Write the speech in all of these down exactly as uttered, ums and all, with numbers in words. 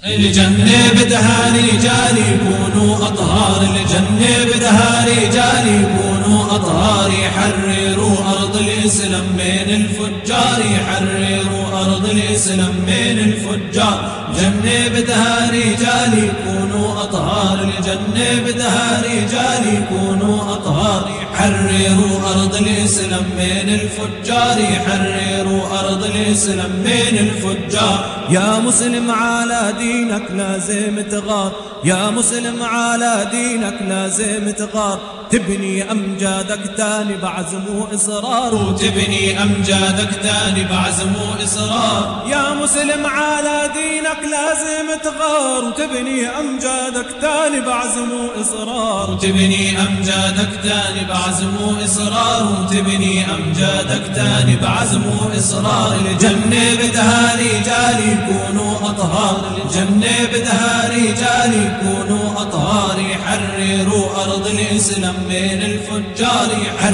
الجنة بدها رجال يكونوا أطهار، الجنة بدها رجال يكونوا أطهار، يحرروا أرض الإسلام من الفجار، يحرروا أرض الإسلام من الفجار. الجنة بدها رجال يكونوا أطهار، الجنة بدها رجال يكونوا أطهار، يحرروا أرض الإسلام من الفجار، يحرروا أرض الإسلام من الفجار. يا مسلم على دينك لازم تغار، يا مسلم على دينك لازم تغار، تبني أمجادك تاني بعزم وإصرار، وتبني أمجادك تاني بعزم وإصرار. يا مسلم على دينك لازم تغار، وتبني أمجادك تاني بعزم وإصرار، وتبني أمجادك تاني بعزم وإصرار، وتبني أمجادك تاني بعزم وإصرار. الجنة بدها رجال يكونوا أطهار، الجنة بدها رجال يكونوا أطهار، يحرروا أرض الإسلام من الفجار،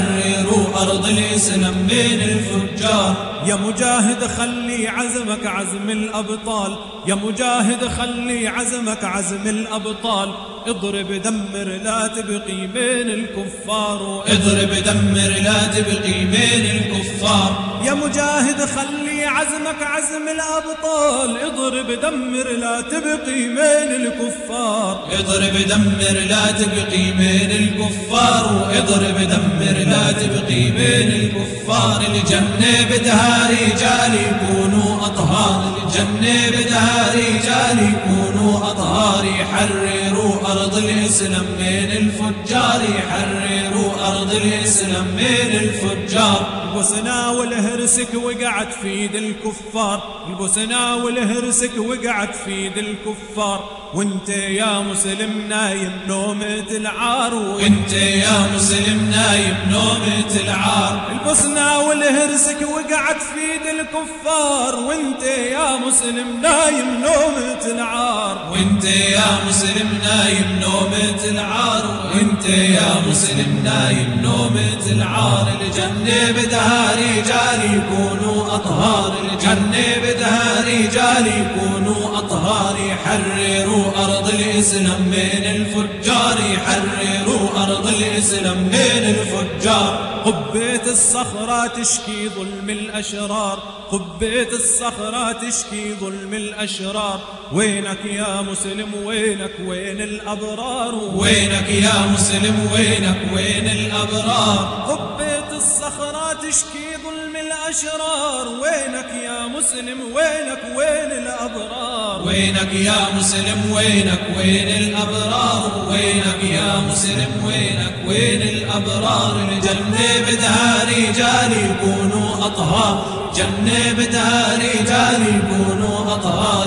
يحرروا أرض الإسلام من الفجار. يا مجاهد خلي عزمك عزم الأبطال، يا مجاهد خلي عزمك عزم الأبطال، اضرب دمر لا تبقي من الكفار، اضرب دمر لا تبقي من الكفار. يا مجاهد خلي عزمك عزم الأبطال، اضرب دمر لا تبقي من الكفار، اضرب دمر لا تبقي من الكفار، اضرب دمر لا تبقي من الكفار. الجنة بدها رجال يكونوا أطهار، الجنة بدها رجال يكونوا أطهار، يحرروا أرض الإسلام من الفجار، يحرروا أرض الإسلام من الفجار. البوسنة والهرسك وقعت في ايد الكفار، البوسنة والهرسك وقعت في ايد الكفار، وانت يا مسلم نايم نومة العار، وانت يا مسلم نايم نومة العار. البوسنة والهرسك وقعت في ايد الكفار، وانت يا مسلم نايم نومة العار، وانت يا مسلم نايم نومة العار، وانت يا مسلم نايم نومة العار. الجنة بدها رجال يكونوا أطهار، الجنة بدها رجال يكونوا أطهار، يحرروا أرض الإسلام من الفجار، يحرروا أرض الإسلام من الفجار. قبة الصخرة تشكي ظلم الأشرار، قبة الصخرة تشكي ظلم الأشرار، وينك يا مسلم وينك وين الأبرار، وينك يا مسلم وينك وين الأبرار. قبة الصخرة تشكي ظلم الأشرار، وينك يا مسلم وينك وين الأبرار، وينك يا مسلم وينك وين الأبرار، وينك يا مسلم وينك وين الأبرار. الجنة بدها رجال يكونوا أطهار، جنة بدها رجال يكونوا أطهار،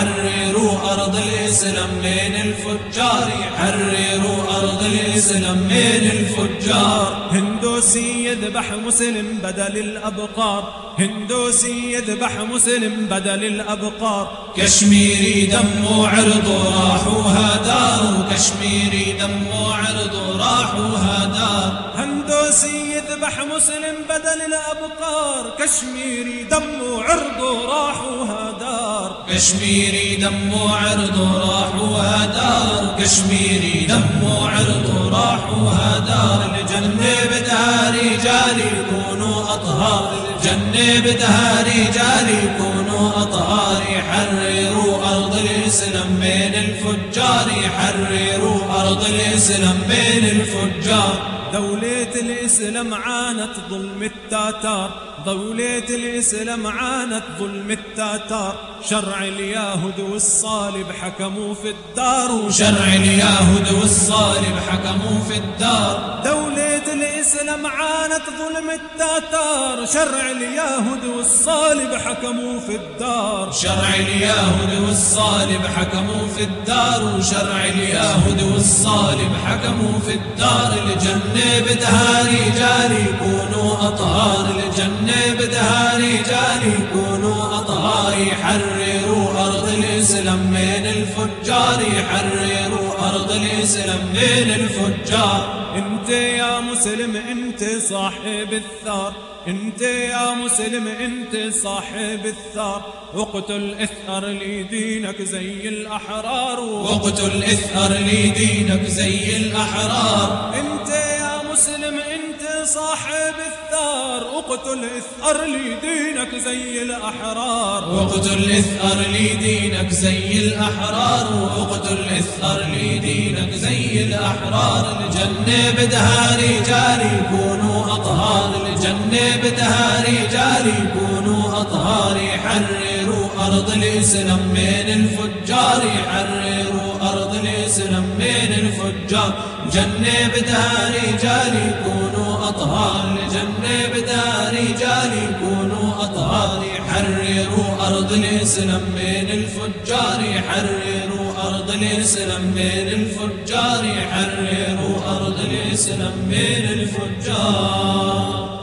يحرروا أرض الإسلام من الفجار، يحرروا أرض الإسلام من الفجار. هندوسي يذبح مسلم بدل الأبقار، هندوسي يذبح مسلم بدل الأبقار، كشميري دم وعرض راح وهدار، كشميري دم وعرض راح وهدار. هندوسي يذبح مسلم بدل الأبقار، كشميري دم وعرض راح وهدار، كشميري دم وعرض راح وهدار، كشميري دم وعرض راح وهدار. الجنة بدها رجال يكونوا أطهار، الجنة بدها رجال يكونوا أطهار، يحرروا أرض الإسلام من الفجار، يحرروا أرض الإسلام من الفجار. دولة الإسلام عانت ظلم التتار، دولة الإسلام عانت ظلم التتار، شرع اليهود والصالب حكموا في الدار، وشرع اليهود والصالب حكموا في الدار. دولة الإسلام عانت ظلم التتار، شرع اليهود والصالب حكموا في الدار، شرع اليهود والصالب حكموا في الدار، وشرع اليهود والصالب حكموا في الدار. الجنة بدها رجال يكونوا أطهار، الجنة بدها رجال يكونوا أطهار، يحرروا أرض الإسلام من الفجار، يحرروا أرض الإسلام من الفجار. انت يا مسلم انت صاحب الثار، انت يا مسلم انت صاحب الثار، اقتل اثأر لدينك زي الأحرار، واقتل اثأر لدينك زي الأحرار. انت يا مسلم انت صاحب الثار، اقتل اثأر لدينك زي الأحرار، واقتل اثأر لدينك زي الأحرار، واقتل اثأر لدينك زي الأحرار. الجنة بدها رجال يكونوا أطهار، الجنة بدها رجال يكونوا أطهار، يحرروا أرض الإسلام من الفجار، يحرروا أرض الإسلام من الفجار. الجنة بدها رجال يكونوا أطهار، الجنة بدها رجال يكونوا أطهار، يحرروا أرض الإسلام من الفجار، يحرروا أرض الإسلام من الفجار، يحرروا أرض الإسلام من الفجار.